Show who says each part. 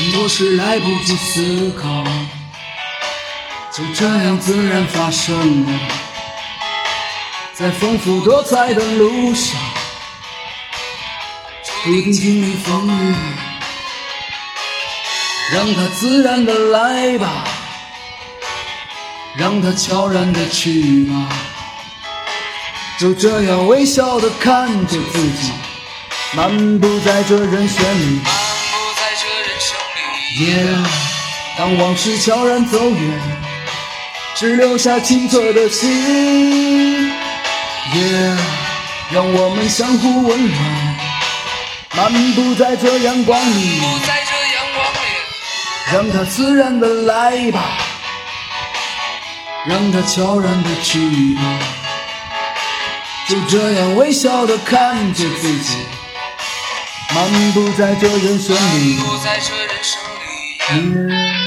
Speaker 1: 很多事来不及思考，就这样自然发生了。在丰富多彩的路上，注定经历风雨，让它自然的来吧，让它悄然的去吧。就这样微笑的看着自己，漫步在这人生里。当往事悄然走远，只留下清澈的心。让我们相互温暖，漫步在这阳光里，让它自然的来吧，让它悄然的去吧。就这样微笑的看着自己，漫步在这人生里。